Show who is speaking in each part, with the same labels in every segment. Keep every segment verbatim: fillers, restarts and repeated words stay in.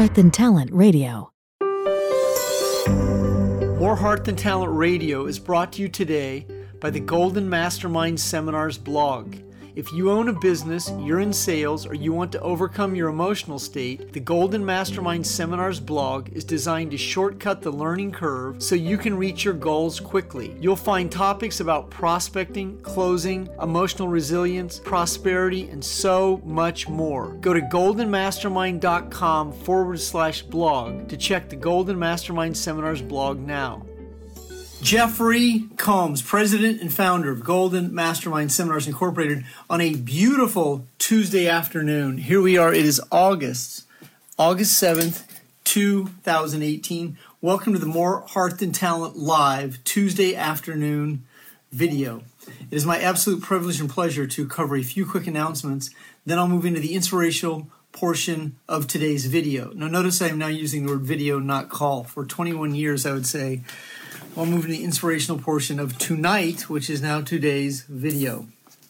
Speaker 1: Heart Than Talent Radio.
Speaker 2: More Heart Than Talent Radio is brought to you today by the Golden Mastermind Seminars blog. If you own a business, you're in sales, or you want to overcome your emotional state, the Golden Mastermind Seminars blog is designed to shortcut the learning curve so you can reach your goals quickly. You'll find topics about prospecting, closing, emotional resilience, prosperity, and so much more. Go to goldenmastermind.com forward slash blog to check the Golden Mastermind Seminars blog now. Jeffrey Combs, president and founder of Golden Mastermind Seminars Incorporated, on a beautiful Tuesday afternoon. Here we are. It is August, August seventh, two thousand eighteen. Welcome to the More Heart Than Talent Live Tuesday afternoon video. It is my absolute privilege and pleasure to cover a few quick announcements. Then I'll move into the inspirational portion of today's video. Now notice I am now using the word video, not call. For twenty-one years, I would say, I'll move to the inspirational portion of tonight, which is now today's video.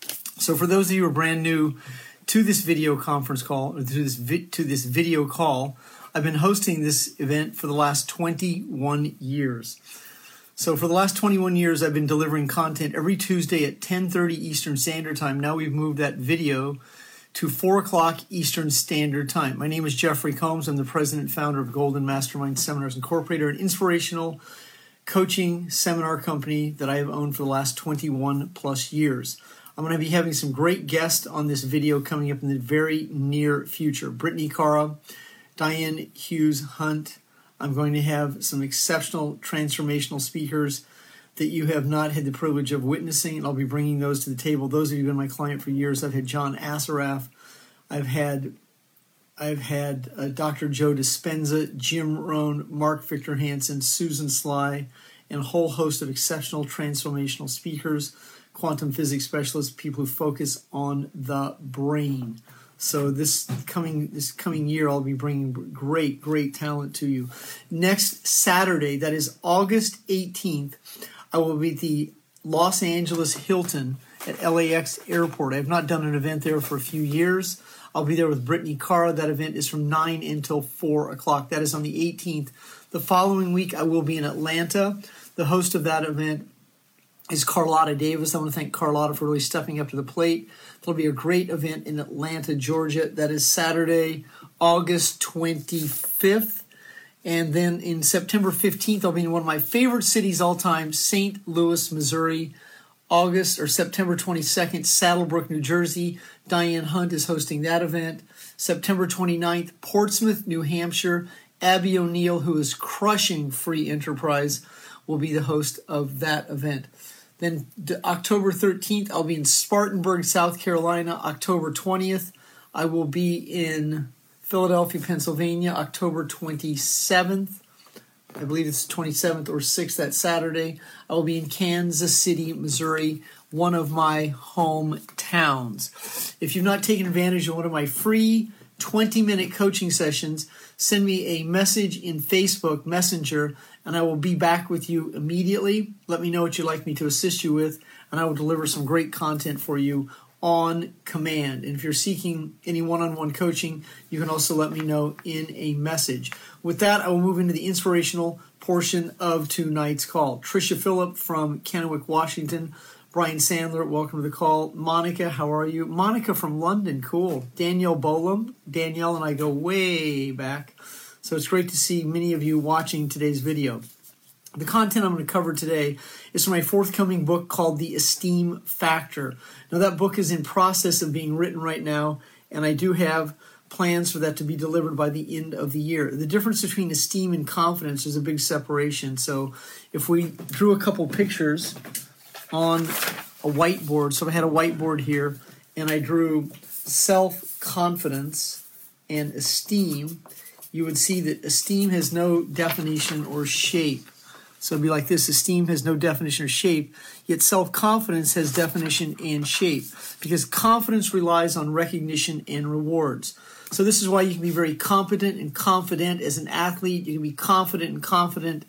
Speaker 2: So for those of you who are brand new to this video conference call, or to this, vi- to this video call, I've been hosting this event for the last twenty-one years. So for the last twenty-one years, I've been delivering content every Tuesday at ten thirty Eastern Standard Time. Now we've moved that video to four o'clock Eastern Standard Time. My name is Jeffrey Combs. I'm the president and founder of Golden Mastermind Seminars Incorporated, an inspirational coaching seminar company that I have owned for the last twenty-one plus years. I'm going to be having some great guests on this video coming up in the very near future. Brittany Cara, Diane Hughes Hunt. I'm going to have some exceptional transformational speakers that you have not had the privilege of witnessing, and I'll be bringing those to the table. Those of you who have been my client for years, I've had John Assaraf, I've had I've had uh, Doctor Joe Dispenza, Jim Rohn, Mark Victor Hansen, Susan Sly, and a whole host of exceptional transformational speakers, quantum physics specialists, people who focus on the brain. So this coming this coming year, I'll be bringing great, great talent to you. Next Saturday, that is August eighteenth, I will be at the Los Angeles Hilton at L A X Airport. I have not done an event there for a few years. I'll be there with Brittany Cara. That event is from nine until four o'clock. That is on the eighteenth. The following week, I will be in Atlanta. The host of that event is Carlotta Davis. I want to thank Carlotta for really stepping up to the plate. There'll be a great event in Atlanta, Georgia. That is Saturday, August twenty-fifth. And then in September fifteenth, I'll be in one of my favorite cities all time, Saint Louis, Missouri. August or September twenty-second, Saddlebrook, New Jersey. Diane Hunt is hosting that event. September twenty-ninth, Portsmouth, New Hampshire. Abby O'Neill, who is crushing free enterprise, will be the host of that event. Then October thirteenth, I'll be in Spartanburg, South Carolina. October twentieth, I will be in Philadelphia, Pennsylvania. October twenty-seventh, I believe it's twenty-seventh or sixth, that Saturday, I will be in Kansas City, Missouri, one of my hometowns. If you've not taken advantage of one of my free twenty-minute coaching sessions, send me a message in Facebook Messenger, and I will be back with you immediately. Let me know what you'd like me to assist you with, and I will deliver some great content for you on command. And if you're seeking any one-on-one coaching, you can also let me know in a message. With that, I will move into the inspirational portion of tonight's call. Tricia Phillip from Kennewick, Washington. Brian Sandler, welcome to the call. Monica, how are you? Monica from London, cool. Danielle Bolam. Danielle and I go way back. So it's great to see many of you watching today's video. The content I'm going to cover today is from my forthcoming book called The Esteem Factor. Now, that book is in process of being written right now, and I do have plans for that to be delivered by the end of the year. The difference between esteem and confidence is a big separation. So if we drew a couple pictures on a whiteboard, so I had a whiteboard here, and I drew self-confidence and esteem, you would see that esteem has no definition or shape. So it'd be like this: esteem has no definition or shape, yet self-confidence has definition and shape, because confidence relies on recognition and rewards. So this is why you can be very competent and confident as an athlete. You can be confident and confident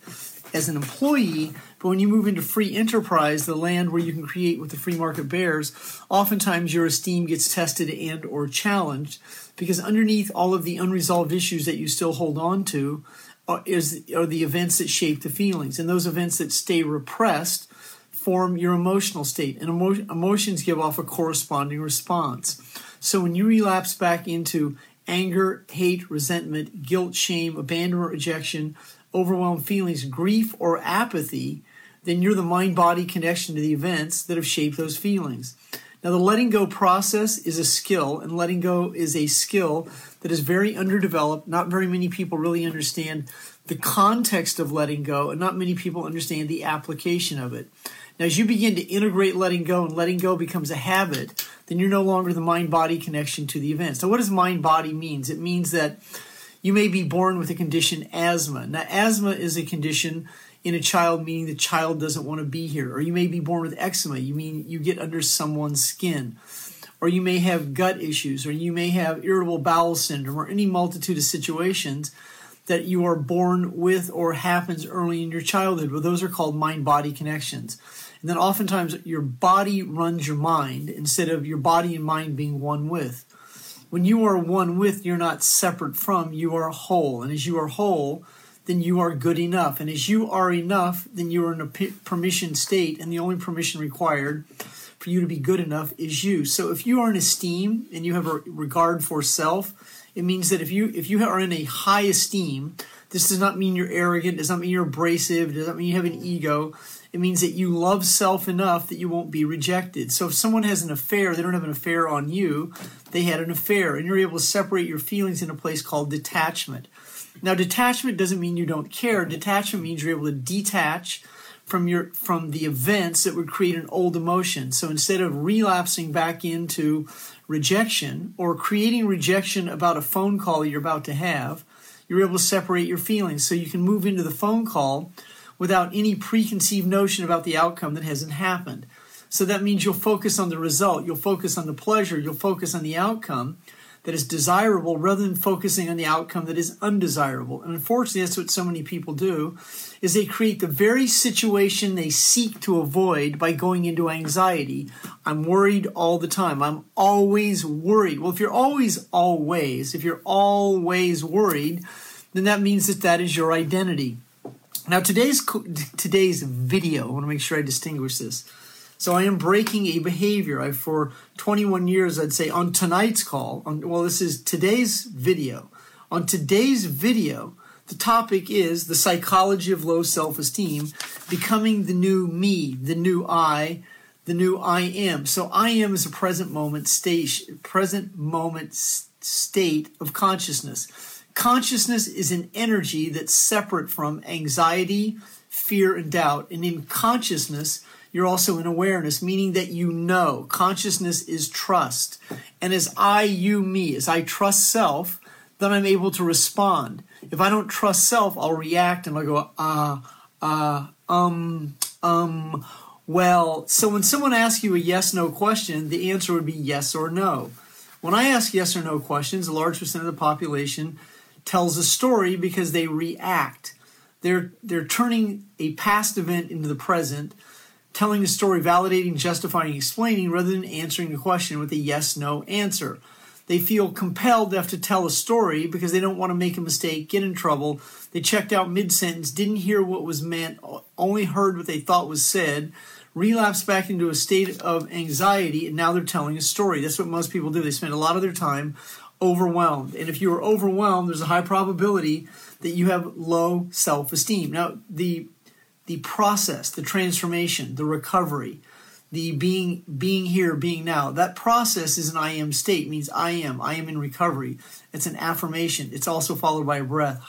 Speaker 2: as an employee, but when you move into free enterprise, the land where you can create what the free market bears, oftentimes your esteem gets tested and or challenged, because underneath all of the unresolved issues that you still hold on to are, is, are the events that shape the feelings. And those events that stay repressed form your emotional state. And emo- emotions give off a corresponding response. So when you relapse back into anger, hate, resentment, guilt, shame, abandonment, rejection, overwhelmed feelings, grief, or apathy, then you're the mind-body connection to the events that have shaped those feelings. Now, the letting go process is a skill, and letting go is a skill that is very underdeveloped. Not very many people really understand the context of letting go, and not many people understand the application of it. Now, as you begin to integrate letting go and letting go becomes a habit, then you're no longer the mind-body connection to the events. So what does mind-body means? It means that you may be born with a condition, asthma. Now, asthma is a condition in a child, meaning the child doesn't want to be here. Or you may be born with eczema. You mean you get under someone's skin. Or you may have gut issues. Or you may have irritable bowel syndrome. Or any multitude of situations that you are born with or happens early in your childhood. Well, those are called mind-body connections. And then oftentimes your body runs your mind instead of your body and mind being one with. When you are one with, you're not separate from, you are whole. And as you are whole, then you are good enough. And as you are enough, then you are in a permission state, and the only permission required for you to be good enough is you. So if you are in esteem and you have a regard for self, it means that if you if you are in a high esteem, this does not mean you're arrogant, does not mean you're abrasive, does not mean you have an ego. It means that you love self enough that you won't be rejected. So if someone has an affair, they don't have an affair on you, they had an affair, and you're able to separate your feelings in a place called detachment. Now, detachment doesn't mean you don't care. Detachment means you're able to detach from your from the events that would create an old emotion. So instead of relapsing back into rejection or creating rejection about a phone call you're about to have, you're able to separate your feelings. So you can move into the phone call without any preconceived notion about the outcome that hasn't happened. So that means you'll focus on the result, you'll focus on the pleasure, you'll focus on the outcome that is desirable rather than focusing on the outcome that is undesirable. And unfortunately, that's what so many people do, is they create the very situation they seek to avoid by going into anxiety. I'm worried all the time. I'm always worried. Well, if you're always, always, if you're always worried, then that means that that is your identity. Now, today's today's video, I want to make sure I distinguish this. So I am breaking a behavior. I, for twenty-one years, I'd say on tonight's call, on, well, this is today's video. On today's video, the topic is the psychology of low self-esteem, becoming the new me, the new I, the new I am. So I am is a present moment state, present moment state of consciousness. Consciousness is an energy that's separate from anxiety, fear, and doubt. And in consciousness, you're also in awareness, meaning that you know. Consciousness is trust. And as I, you, me, as I trust self, then I'm able to respond. If I don't trust self, I'll react and I'll go, ah, uh, ah, uh, um, um, well. So when someone asks you a yes-no question, the answer would be yes or no. When I ask yes or no questions, a large percent of the population tells a story because they react. They're they're turning a past event into the present, telling a story, validating, justifying, explaining, rather than answering a question with a yes-no answer. They feel compelled to have to tell a story because they don't want to make a mistake, get in trouble. They checked out mid-sentence, didn't hear what was meant, only heard what they thought was said, relapsed back into a state of anxiety, and now they're telling a story. That's what most people do. They spend a lot of their time overwhelmed. And if you are overwhelmed, there's a high probability that you have low self-esteem. Now, the the process, the transformation, the recovery, the being being here, being now, that process is an I am state, means I am. I am in recovery. It's an affirmation. It's also followed by a breath.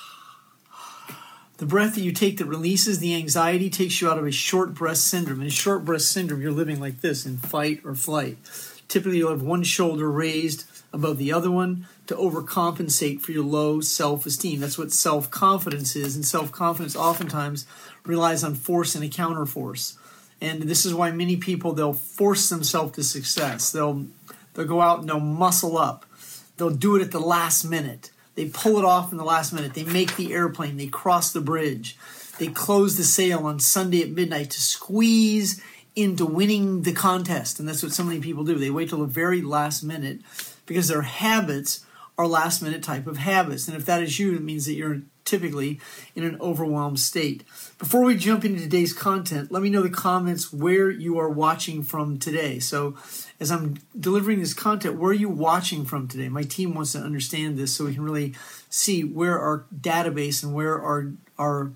Speaker 2: The breath that you take that releases the anxiety takes you out of a short breath syndrome. In a short breath syndrome, you're living like this in fight or flight. Typically, you'll have one shoulder raised above the other one to overcompensate for your low self-esteem. That's what self-confidence is, and self-confidence oftentimes relies on force and a counterforce. And this is why many people, they'll force themselves to success. They'll they'll go out and they'll muscle up. They'll do it at the last minute. They pull it off in the last minute. They make the airplane. They cross the bridge. they close the sale on Sunday at midnight to squeeze into winning the contest. And that's what so many people do. They wait till the very last minute because their habits are last minute type of habits. And if that is you, it means that you're typically in an overwhelmed state. Before we jump into today's content, let me know in the comments where you are watching from today. So as I'm delivering this content, where are you watching from today? My team wants to understand this so we can really see where our database and where our, our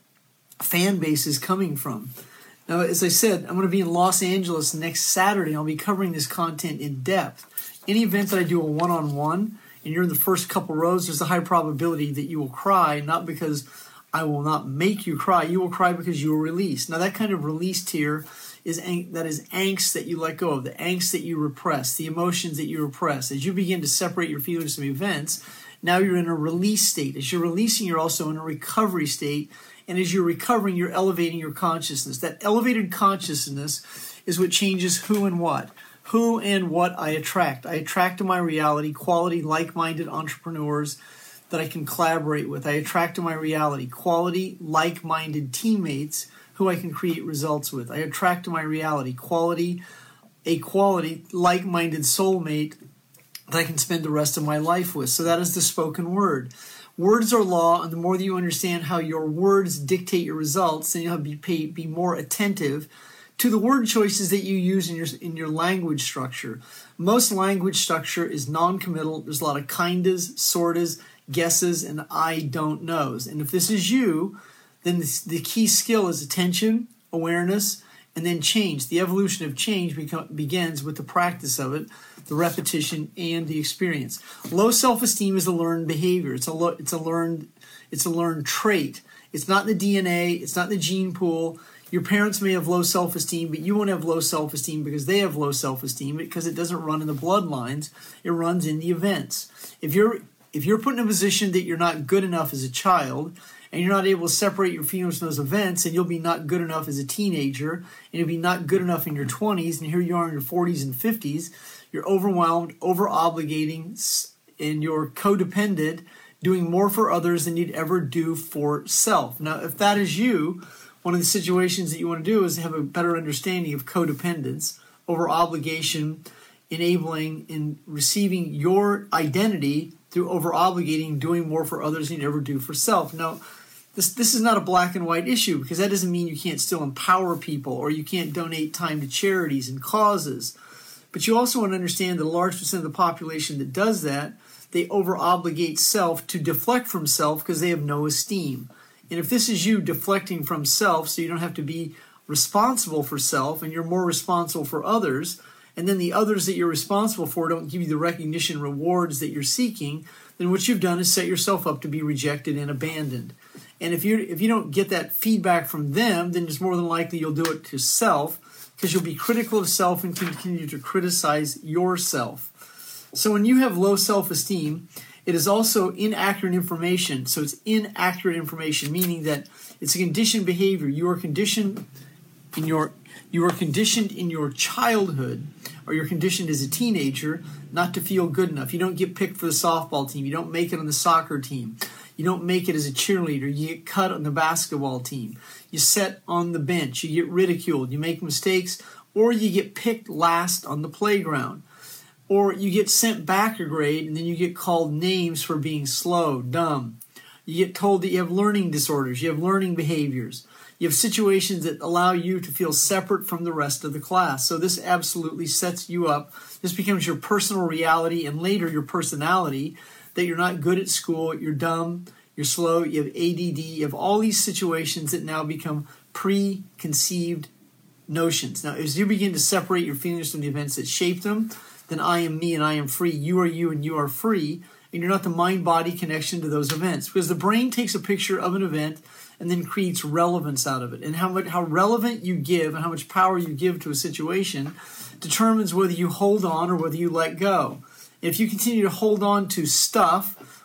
Speaker 2: fan base is coming from. Now, as I said, I'm going to be in Los Angeles next Saturday. I'll be covering this content in depth. Any event that I do a one-on-one, and you're in the first couple rows, there's a high probability that you will cry, not because I will not make you cry. You will cry because you will release. Now, that kind of release tier is ang- that is angst that you let go of, the angst that you repress, the emotions that you repress. As you begin to separate your feelings from events, now you're in a release state. As you're releasing, you're also in a recovery state. And as you're recovering, you're elevating your consciousness. That elevated consciousness is what changes who and what. Who and what I attract. I attract to my reality quality, like-minded entrepreneurs that I can collaborate with. I attract to my reality quality, like-minded teammates who I can create results with. I attract to my reality quality, a quality, like-minded soulmate that I can spend the rest of my life with. So that is the spoken word. Words are law, and the more that you understand how your words dictate your results, then you'll have to be, pay, be more attentive to the word choices that you use in your in your language structure. Most language structure is non-committal. There's a lot of kindas, sortas, guesses, and I don't knows. And if this is you, then this, the key skill is attention, awareness, and then change. The evolution of change become, begins with the practice of it, the repetition, and the experience. Low self-esteem is a learned behavior. It's a lo- it's a learned it's a learned trait. It's not in the D N A. It's not in the gene pool. Your parents may have low self-esteem, but you won't have low self-esteem because they have low self-esteem because it doesn't run in the bloodlines. It runs in the events. If you're if you're put in a position that you're not good enough as a child and you're not able to separate your feelings from those events, and you'll be not good enough as a teenager, and you'll be not good enough in your twenties, and here you are in your forties and fifties, you're overwhelmed, over-obligating, and you're codependent, doing more for others than you'd ever do for self. Now, if that is you, one of the situations that you want to do is have a better understanding of codependence, over-obligation, enabling and receiving your identity through over-obligating, doing more for others than you ever do for self. Now, this this is not a black and white issue because that doesn't mean you can't still empower people or you can't donate time to charities and causes. But you also want to understand that a large percent of the population that does that, they over-obligate self to deflect from self because they have no esteem. And if this is you deflecting from self so you don't have to be responsible for self and you're more responsible for others, and then the others that you're responsible for don't give you the recognition rewards that you're seeking, then what you've done is set yourself up to be rejected and abandoned. And if you if you don't get that feedback from them, then it's more than likely you'll do it to self because you'll be critical of self and continue to criticize yourself. So when you have low self-esteem, it is also inaccurate information. So it's inaccurate information, meaning that it's a conditioned behavior. You are conditioned in your you are conditioned in your childhood, or you're conditioned as a teenager not to feel good enough. You don't get picked for the softball team. You don't make it on the soccer team. You don't make it as a cheerleader. You get cut on the basketball team. You sit on the bench. You get ridiculed. You make mistakes, or you get picked last on the playground. Or you get sent back a grade, and then you get called names for being slow, dumb. You get told that you have learning disorders. You have learning behaviors. You have situations that allow you to feel separate from the rest of the class. So this absolutely sets you up. This becomes your personal reality and later your personality, that you're not good at school, you're dumb, you're slow, you have A D D, you have all these situations that now become preconceived notions. Now, as you begin to separate your feelings from the events that shape them, then I am me and I am free, you are you and you are free, and you're not the mind-body connection to those events. Because the brain takes a picture of an event and then creates relevance out of it. And how much, how relevant you give and how much power you give to a situation determines whether you hold on or whether you let go. If you continue to hold on to stuff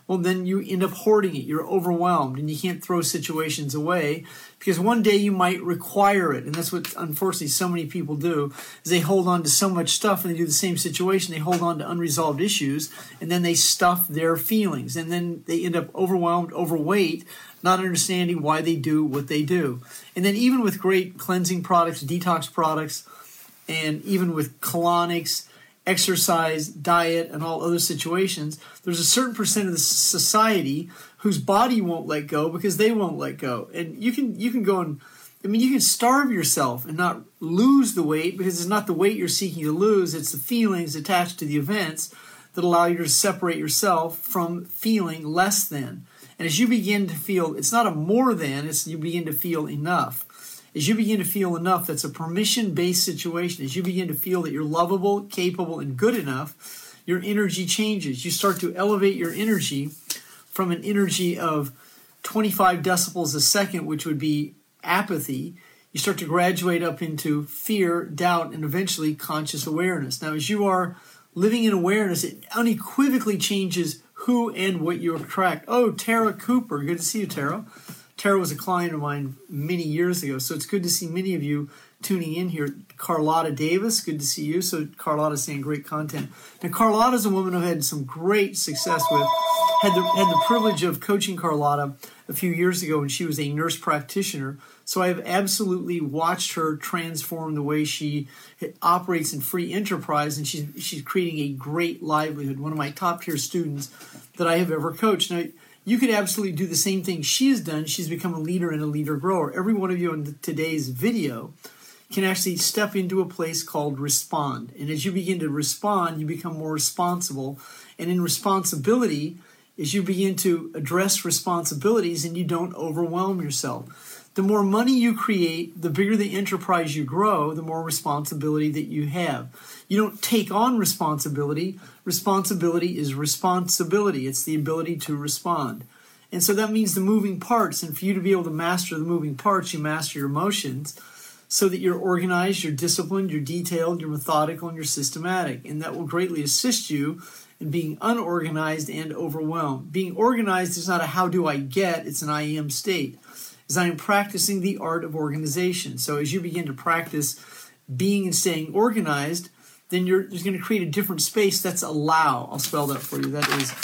Speaker 2: well, then you end up hoarding it. You're overwhelmed, and you can't throw situations away because one day you might require it. And that's what, unfortunately, so many people do, is they hold on to so much stuff, and they do the same situation. They hold on to unresolved issues, and then they stuff their feelings. And then they end up overwhelmed, overweight, not understanding why they do what they do. And then even with great cleansing products, detox products, and even with colonics, exercise, diet, and all other situations, there's a certain percent of the society whose body won't let go because they won't let go. And you can you can go and, I mean, you can starve yourself and not lose the weight because it's not the weight you're seeking to lose, it's the feelings attached to the events that allow you to separate yourself from feeling less than. And as you begin to feel, it's not a more than, it's you begin to feel enough. As you begin to feel enough, that's a permission-based situation. As you begin to feel that you're lovable, capable, and good enough, your energy changes. You start to elevate your energy from an energy of twenty-five decibels a second, which would be apathy. You start to graduate up into fear, doubt, and eventually conscious awareness. Now, as you are living in awareness, it unequivocally changes who and what you attract. Oh, Tara Cooper. Good to see you, Tara. Tara was a client of mine many years ago, so it's good to see many of you tuning in here. Carlotta Davis, good to see you. So Carlotta's saying great content. Now, Carlotta's a woman I've had some great success with. Had the, had the privilege of coaching Carlotta a few years ago when she was a nurse practitioner. So I've absolutely watched her transform the way she operates in free enterprise, and she's, she's creating a great livelihood, one of my top-tier students that I have ever coached. Now, you could absolutely do the same thing she has done. She's become a leader and a leader grower. Every one of you in today's video can actually step into a place called respond. And as you begin to respond, you become more responsible. And in responsibility, as you begin to address responsibilities and you don't overwhelm yourself. The more money you create, the bigger the enterprise you grow, the more responsibility that you have. You don't take on responsibility. Responsibility is responsibility. It's the ability to respond. And so that means the moving parts. And for you to be able to master the moving parts, you master your emotions so that you're organized, you're disciplined, you're detailed, you're methodical, and you're systematic. And that will greatly assist you in being unorganized and overwhelmed. Being organized is not a how do I get, it's an I am state. As I am practicing the art of organization. So as you begin to practice being and staying organized, then you're, you're going to create a different space. That's allow. I'll spell that for you. That is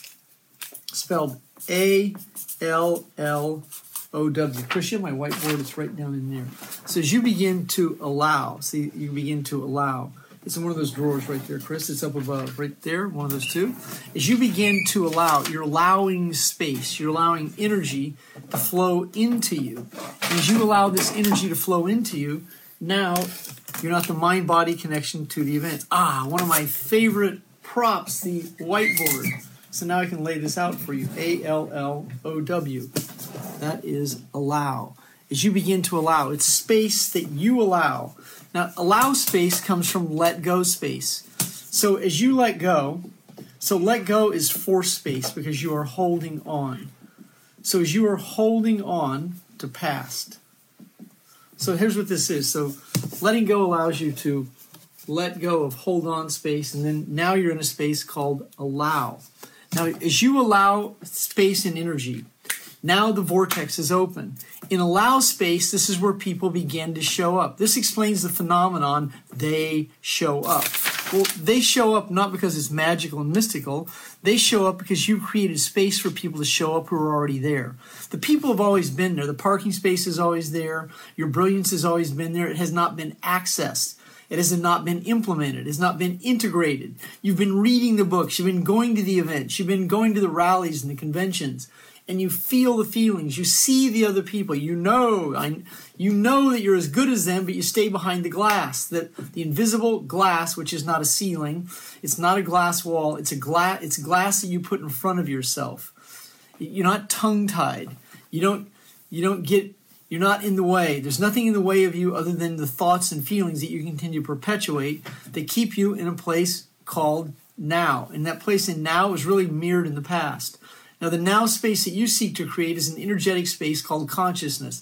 Speaker 2: spelled A L L O W. Chris, you have my whiteboard. It's right down in there. So as you begin to allow, see, you begin to allow. It's in one of those drawers right there, Chris. It's up above, right there, one of those two. As you begin to allow, you're allowing space. You're allowing energy to flow into you. And as you allow this energy to flow into you, now you're not the mind-body connection to the event. Ah, one of my favorite props, the whiteboard. So now I can lay this out for you. A L L O W. That is allow. As you begin to allow, it's space that you allow. Now, allow space comes from let go space. So as you let go, so let go is force space because you are holding on. So as you are holding on to past. So here's what this is. So letting go allows you to let go of hold on space, and then now you're in a space called allow. Now, as you allow space and energy, now the vortex is open. In allow space, this is where people begin to show up. This explains the phenomenon, they show up. Well, they show up not because it's magical and mystical. They show up because you created space for people to show up who are already there. The people have always been there. The parking space is always there. Your brilliance has always been there. It has not been accessed. It has not been implemented. It has not been integrated. You've been reading the books. You've been going to the events. You've been going to the rallies and the conventions. And you feel the feelings. You see the other people. You know, I, you know that you're as good as them, but you stay behind the glass. That the invisible glass, which is not a ceiling, it's not a glass wall. It's a glass. It's glass that you put in front of yourself. You're not tongue-tied. You don't. You don't get. You're not in the way. There's nothing in the way of you other than the thoughts and feelings that you continue to perpetuate that keep you in a place called now. And that place in now is really mirrored in the past. Now, the now space that you seek to create is an energetic space called consciousness.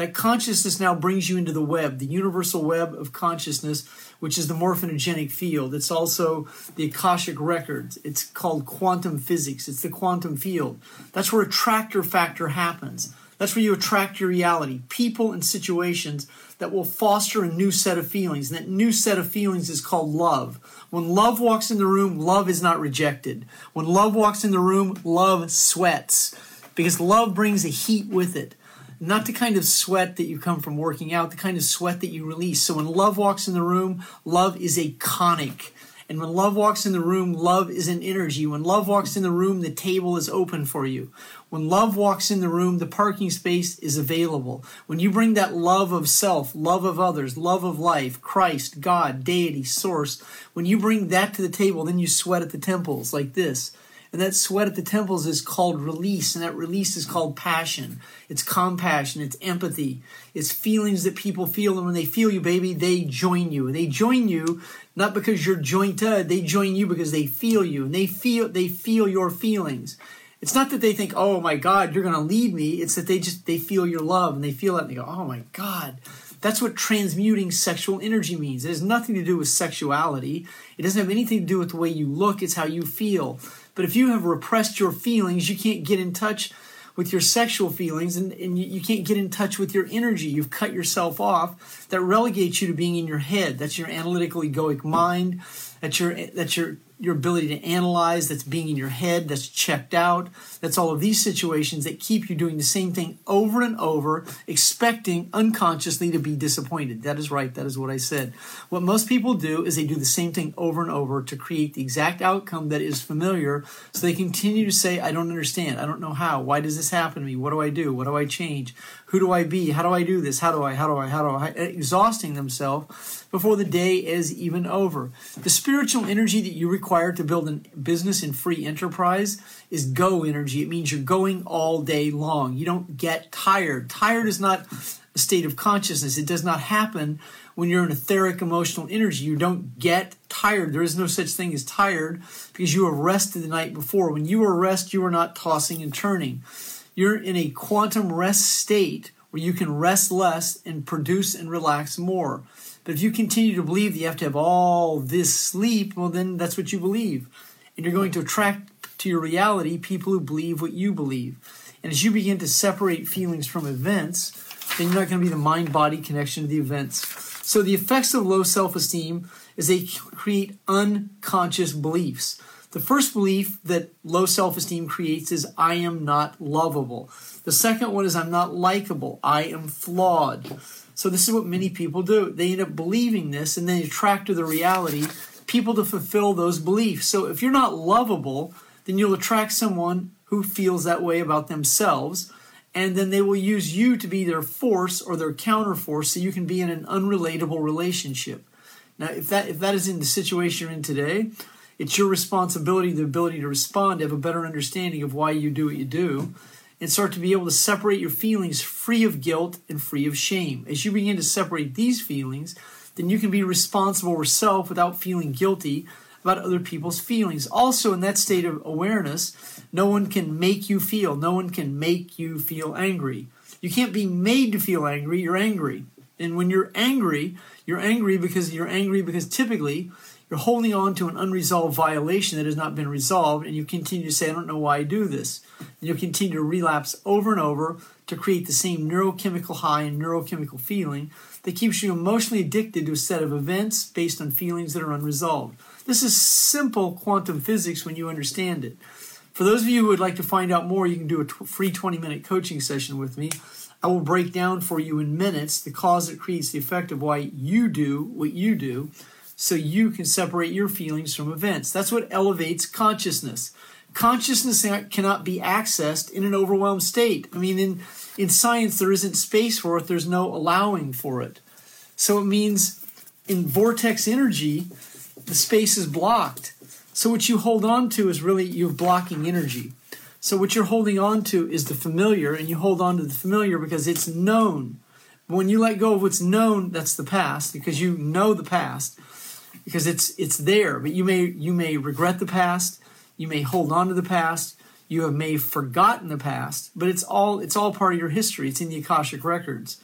Speaker 2: That consciousness now brings you into the web, the universal web of consciousness, which is the morphogenetic field. It's also the Akashic records. It's called quantum physics. It's the quantum field. That's where attractor factor happens. That's where you attract your reality, people and situations that will foster a new set of feelings. And that new set of feelings is called love. When love walks in the room, love is not rejected. When love walks in the room, love sweats, because love brings a heat with it. Not the kind of sweat that you come from working out, the kind of sweat that you release. So when love walks in the room, love is a conic. And when love walks in the room, love is an energy. When love walks in the room, the table is open for you. When love walks in the room, the parking space is available. When you bring that love of self, love of others, love of life, Christ, God, deity, source, when you bring that to the table, then you sweat at the temples like this. And that sweat at the temples is called release, and that release is called passion. It's compassion, it's empathy, it's feelings that people feel, and when they feel you, baby, they join you. And they join you not because you're jointed, they join you because they feel you, and they feel they feel your feelings. It's not that they think, oh my God, you're going to lead me. It's that they just they feel your love, and they feel that, and they go, oh my God. That's what transmuting sexual energy means. It has nothing to do with sexuality. It doesn't have anything to do with the way you look. It's how you feel. But if you have repressed your feelings, you can't get in touch with your sexual feelings, and, and you, you can't get in touch with your energy. You've cut yourself off. That relegates you to being in your head. That's your analytical egoic mind. That's your that's your your ability to analyze. That's being in your head. That's checked out. That's all of these situations that keep you doing the same thing over and over, expecting unconsciously to be disappointed. That is right. That is what I said. What most people do is they do the same thing over and over to create the exact outcome that is familiar, so they continue to say, I don't understand. I don't know how. Why does this happen to me? What do I do? What do I change? Who do I be? How do I do this? How do I, how do I, how do I? Exhausting themselves before the day is even over. The spiritual energy that you require to build a business in free enterprise is go energy. It means you're going all day long. You don't get tired. Tired is not a state of consciousness. It does not happen when you're in etheric emotional energy. You don't get tired. There is no such thing as tired because you have rested the night before. When you are rest, you are not tossing and turning. You're in a quantum rest state where you can rest less and produce and relax more. But if you continue to believe that you have to have all this sleep, well, then that's what you believe. And you're going to attract to your reality people who believe what you believe. And as you begin to separate feelings from events, then you're not going to be the mind-body connection to the events. So the effects of low self-esteem is they create unconscious beliefs. The first belief that low self-esteem creates is I am not lovable. The second one is I'm not likable. I am flawed. So this is what many people do. They end up believing this and then attract to the reality people to fulfill those beliefs. So if you're not lovable, then you'll attract someone who feels that way about themselves, and then they will use you to be their force or their counterforce so you can be in an unrelatable relationship. Now, if that if that is in the situation you're in today, it's your responsibility, the ability to respond, to have a better understanding of why you do what you do, and start to be able to separate your feelings free of guilt and free of shame. As you begin to separate these feelings, then you can be responsible for self without feeling guilty about other people's feelings. Also, in that state of awareness, no one can make you feel. No one can make you feel angry. You can't be made to feel angry. You're angry. And when you're angry, you're angry because you're angry because typically you're holding on to an unresolved violation that has not been resolved, and you continue to say, I don't know why I do this. And you'll continue to relapse over and over to create the same neurochemical high and neurochemical feeling that keeps you emotionally addicted to a set of events based on feelings that are unresolved. This is simple quantum physics when you understand it. For those of you who would like to find out more, you can do a t- free twenty-minute coaching session with me. I will break down for you in minutes the cause that creates the effect of why you do what you do, so you can separate your feelings from events. That's what elevates consciousness. Consciousness cannot be accessed in an overwhelmed state. I mean, in, in science, there isn't space for it. There's no allowing for it. So it means in vortex energy, the space is blocked. So what you hold on to is really you have blocking energy. So what you're holding on to is the familiar, and you hold on to the familiar because it's known. When you let go of what's known, that's the past, because you know the past. Because it's it's there, but you may you may regret the past, you may hold on to the past, you have may have forgotten the past, but it's all it's all part of your history. It's in the Akashic records.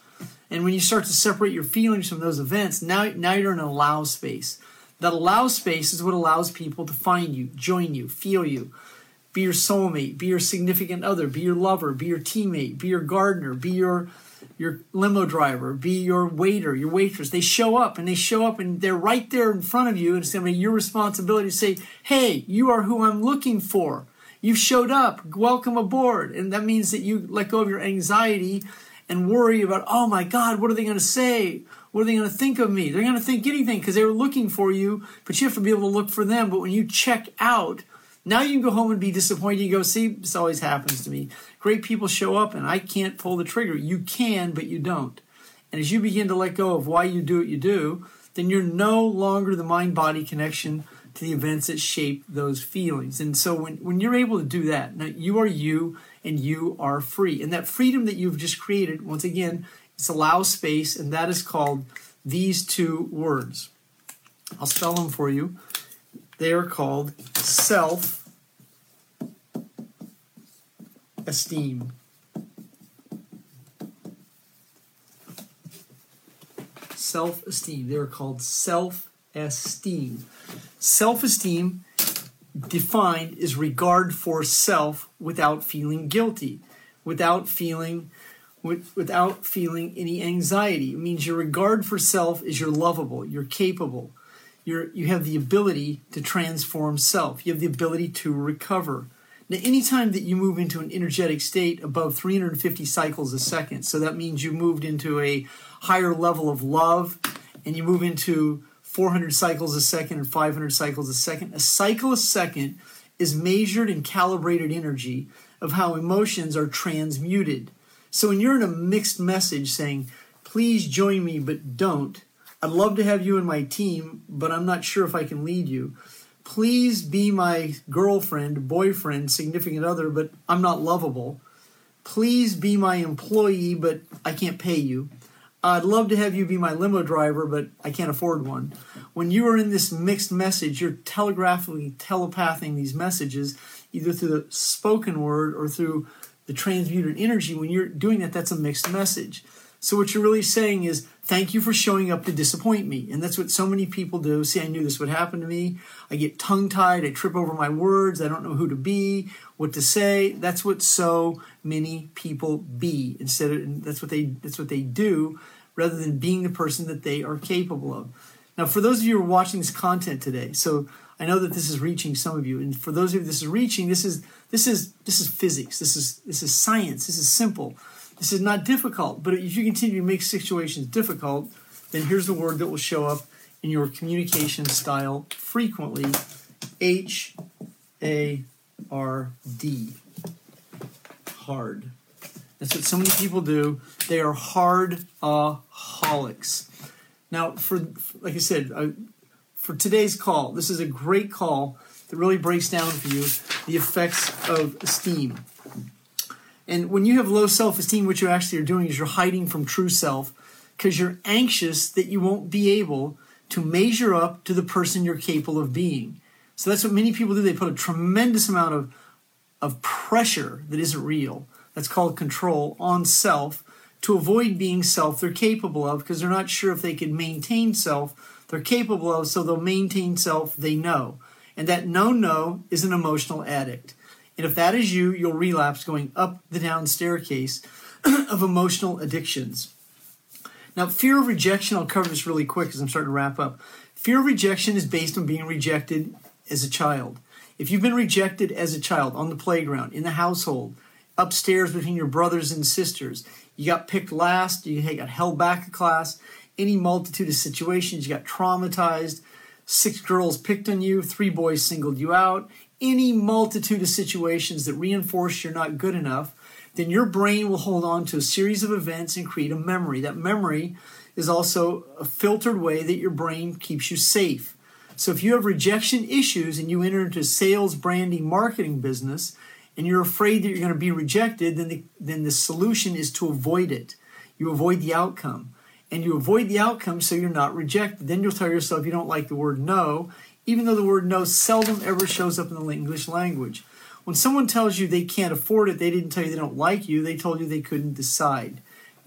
Speaker 2: And when you start to separate your feelings from those events, now, now you're in an allow space. That allow space is what allows people to find you, join you, feel you, be your soulmate, be your significant other, be your lover, be your teammate, be your gardener, be your your limo driver, be your waiter, your waitress. They show up and they show up and they're right there in front of you, and it's going to be your responsibility to say, hey, you are who I'm looking for. You've showed up. Welcome aboard. And that means that you let go of your anxiety and worry about, oh my God, what are they going to say? What are they going to think of me? They're going to think anything because they were looking for you, but you have to be able to look for them. But when you check out, now you can go home and be disappointed. You go, see, this always happens to me. Great people show up and I can't pull the trigger. You can, but you don't. And as you begin to let go of why you do what you do, then you're no longer the mind-body connection to the events that shape those feelings. And so when, when you're able to do that, now you are you and you are free. And that freedom that you've just created, once again, it's allow space, and that is called these two words. I'll spell them for you. They are called self-esteem. Self-esteem. They are called self-esteem. Self-esteem, defined, is regard for self without feeling guilty, without feeling without feeling any anxiety. It means your regard for self is you're lovable, you're capable, you're, you have the ability to transform self, you have the ability to recover. Now, anytime that you move into an energetic state above three hundred fifty cycles a second, so that means you moved into a higher level of love, and you move into four hundred cycles a second and five hundred cycles a second. A cycle a second is measured and calibrated energy of how emotions are transmuted. So when you're in a mixed message saying, please join me, but don't. I'd love to have you in my team, but I'm not sure if I can lead you. Please be my girlfriend, boyfriend, significant other, but I'm not lovable. Please be my employee, but I can't pay you. I'd love to have you be my limo driver, but I can't afford one. When you are in this mixed message, you're telegraphically telepathing these messages, either through the spoken word or through the transmuted energy. When you're doing that, that's a mixed message. So what you're really saying is, thank you for showing up to disappoint me. And that's what so many people do. See, I knew this would happen to me. I get tongue-tied. I trip over my words. I don't know who to be, what to say. That's what so many people be. Instead of, that's what they, that's what they do, rather than being the person that they are capable of. Now, for those of you who are watching this content today, so I know that this is reaching some of you, and for those of you this is reaching, this is this is this is physics. This is this is science. This is simple. This is not difficult. But if you continue to make situations difficult, then here's the word that will show up in your communication style frequently: H A R D. Hard. That's what so many people do. They are hard-aholics. Now, for like I said, uh, for today's call, this is a great call that really breaks down for you the effects of esteem. And when you have low self-esteem, what you actually are doing is you're hiding from true self because you're anxious that you won't be able to measure up to the person you're capable of being. So that's what many people do. They put a tremendous amount of, of pressure that isn't real. That's called control on self to avoid being self they're capable of, because they're not sure if they can maintain self they're capable of, so they'll maintain self they know. And that no-no is an emotional addict. And if that is you, you'll relapse going up the down staircase of emotional addictions. Now, fear of rejection, I'll cover this really quick because I'm starting to wrap up. Fear of rejection is based on being rejected as a child. If you've been rejected as a child on the playground, in the household, upstairs between your brothers and sisters, you got picked last, you got held back a class, any multitude of situations, you got traumatized, six girls picked on you, three boys singled you out, any multitude of situations that reinforce you're not good enough, then your brain will hold on to a series of events and create a memory. That memory is also a filtered way that your brain keeps you safe. So if you have rejection issues and you enter into sales, branding, marketing business, and you're afraid that you're going to be rejected, then the, then the solution is to avoid it. You avoid the outcome. And you avoid the outcome so you're not rejected. Then you'll tell yourself you don't like the word no, even though the word no seldom ever shows up in the English language. When someone tells you they can't afford it, they didn't tell you they don't like you, they told you they couldn't decide.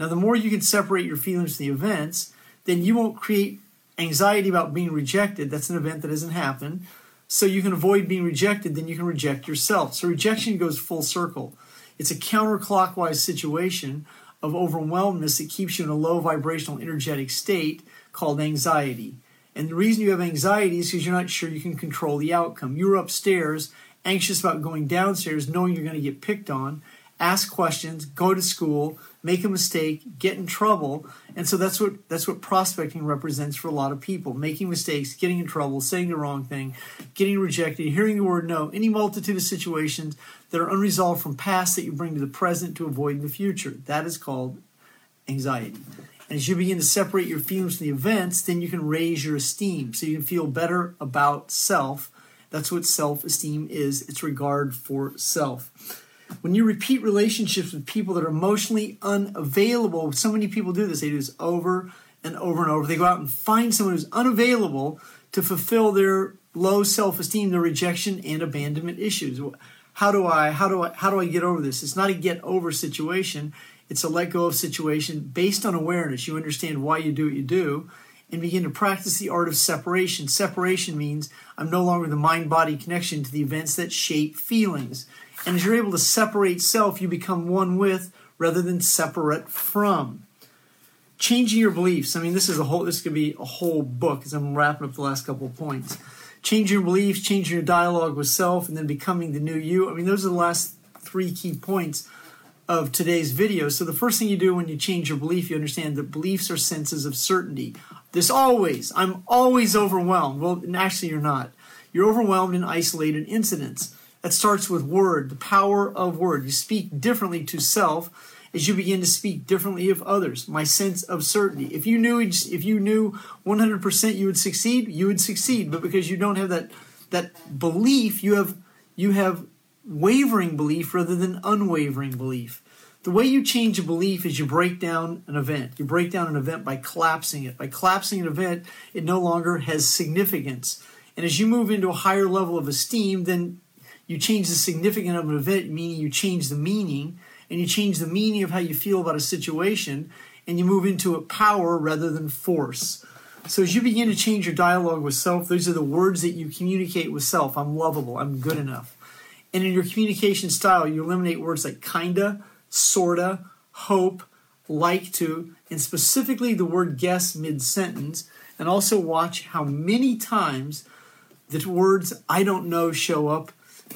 Speaker 2: Now, the more you can separate your feelings from the events, then you won't create anxiety about being rejected. That's an event that doesn't happen. So you can avoid being rejected, then you can reject yourself. So rejection goes full circle. It's a counterclockwise situation of overwhelmness that keeps you in a low vibrational energetic state called anxiety. And the reason you have anxiety is because you're not sure you can control the outcome. You're upstairs, anxious about going downstairs, knowing you're going to get picked on, ask questions, go to school, make a mistake, get in trouble. And so that's what that's what prospecting represents for a lot of people. Making mistakes, getting in trouble, saying the wrong thing, getting rejected, hearing the word no, any multitude of situations that are unresolved from past that you bring to the present to avoid the future. That is called anxiety. And as you begin to separate your feelings from the events, then you can raise your esteem. So you can feel better about self. That's what self-esteem is. It's regard for self. When you repeat relationships with people that are emotionally unavailable, so many people do this. They do this over and over and over. They go out and find someone who's unavailable to fulfill their low self-esteem, their rejection and abandonment issues. How do I, how do I, how do I get over this? It's not a get over situation. It's a let go of situation based on awareness. You understand why you do what you do and begin to practice the art of separation. Separation means I'm no longer the mind-body connection to the events that shape feelings. And as you're able to separate self, you become one with rather than separate from. Changing your beliefs. I mean, this is a whole, this could be a whole book as I'm wrapping up the last couple of points. Changing your beliefs, changing your dialogue with self, and then becoming the new you. I mean, those are the last three key points of today's video. So the first thing you do when you change your belief, you understand that beliefs are senses of certainty. This always, I'm always overwhelmed. Well, actually you're not. You're overwhelmed in isolated incidents. That starts with word, the power of word. You speak differently to self as you begin to speak differently of others. My sense of certainty. If you knew, if you knew one hundred percent you would succeed, you would succeed. But because you don't have that that belief, you have you have wavering belief rather than unwavering belief. The way you change a belief is you break down an event. You break down an event by collapsing it. By collapsing an event, it no longer has significance. And as you move into a higher level of esteem, then you change the significance of an event, meaning you change the meaning, and you change the meaning of how you feel about a situation, and you move into a power rather than force. So as you begin to change your dialogue with self, those are the words that you communicate with self. I'm lovable. I'm good enough. And in your communication style, you eliminate words like kinda, sorta, hope, like to, and specifically the word guess mid-sentence, and also watch how many times the words I don't know show up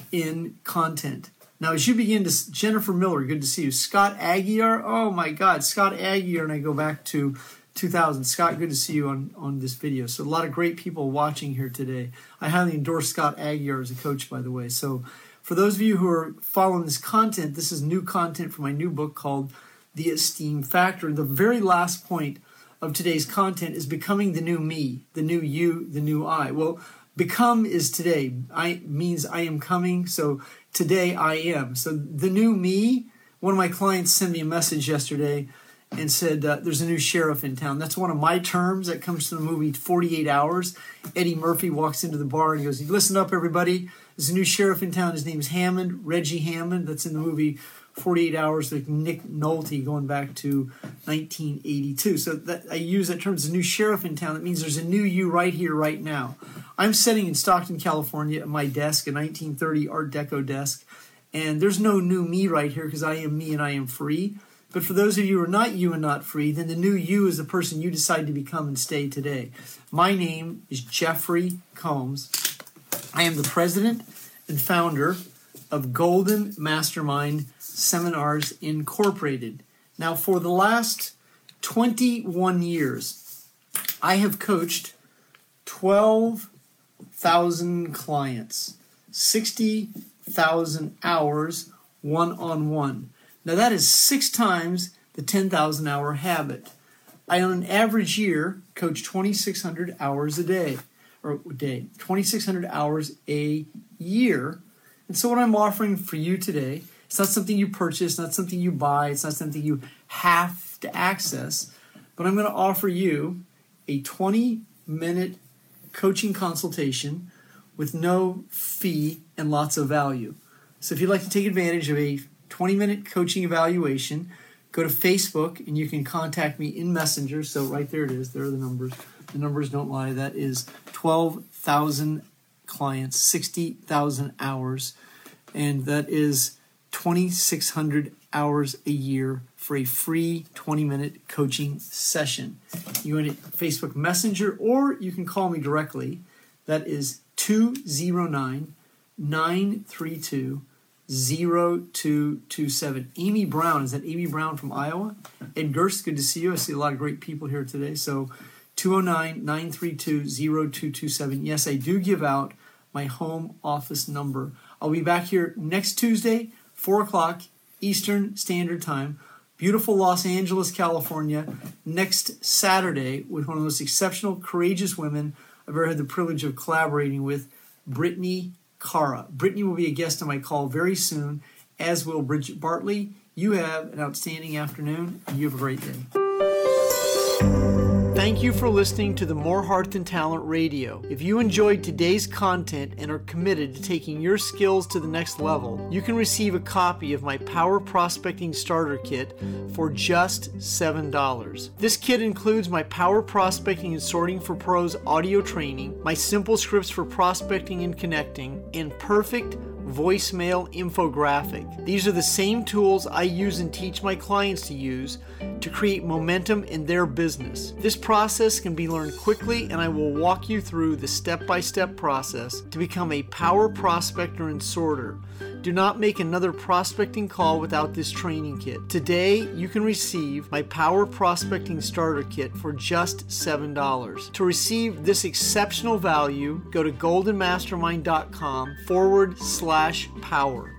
Speaker 2: in content. Now, as you begin to, Jennifer Miller, good to see you. Scott Aguiar, oh my God, Scott Aguiar, and I go back to two thousand. Scott, good to see you on, on this video. So a lot of great people watching here today. I highly endorse Scott Aguiar as a coach, by the way. So for those of you who are following this content, this is new content from my new book called The Esteem Factor. The very last point of today's content is becoming the new me, the new you, the new I. Well, become is today. I means I am coming, so today I am. So the new me, one of my clients sent me a message yesterday and said, uh, there's a new sheriff in town. That's one of my terms that comes from the movie forty-eight hours. Eddie Murphy walks into the bar and he goes, listen up, everybody. There's a new sheriff in town. His name's Hammond, Reggie Hammond. That's in the movie forty-eight hours with Nick Nolte going back to nineteen eighty-two. So that, I use that term. There's a new sheriff in town. That means there's a new you right here, right now. I'm sitting in Stockton, California at my desk, a nineteen thirty Art Deco desk, and there's no new me right here because I am me and I am free. But for those of you who are not you and not free, then the new you is the person you decide to become and stay today. My name is Jeffrey Combs. I am the president and founder of Golden Mastermind Seminars Incorporated. Now, for the last twenty-one years, I have coached twelve thousand clients, sixty thousand hours one-on-one. Now, that is six times the ten thousand hour habit. I, on an average year, coach twenty-six hundred hours a day, or a day, twenty-six hundred hours a year. And so what I'm offering for you today, it's not something you purchase, not something you buy, it's not something you have to access, but I'm going to offer you a twenty-minute coaching consultation with no fee and lots of value. So if you'd like to take advantage of a twenty-minute coaching evaluation, go to Facebook and you can contact me in Messenger. So right there it is. There are the numbers. The numbers don't lie. That is twelve thousand clients, sixty thousand hours, and that is twenty-six hundred hours a year for a free twenty-minute coaching session. You want it Facebook Messenger, or you can call me directly. That is two oh nine, nine three two, oh two two seven. Amy Brown, is that Amy Brown from Iowa? Ed Gerst, good to see you. I see a lot of great people here today. So two oh nine, nine three two, oh two two seven. Yes, I do give out my home office number. I'll be back here next Tuesday, four o'clock Eastern Standard Time. Beautiful Los Angeles, California. Next Saturday with one of the most exceptional, courageous women I've ever had the privilege of collaborating with, Brittany Cara. Brittany will be a guest on my call very soon, as will Bridget Bartley. You have an outstanding afternoon, and you have a great day. Thank you for listening to the More Heart Than Talent Radio. If you enjoyed today's content and are committed to taking your skills to the next level, you can receive a copy of my Power Prospecting Starter Kit for just seven dollars. This kit includes my Power Prospecting and Sorting for Pros audio training, my simple scripts for prospecting and connecting, and perfect voicemail infographic. These are the same tools I use and teach my clients to use to create momentum in their business. This process can be learned quickly, and I will walk you through the step-by-step process to become a power prospector and sorter. Do not make another prospecting call without this training kit. Today, you can receive my Power Prospecting Starter Kit for just seven dollars. To receive this exceptional value, go to goldenmastermind.com forward slash power.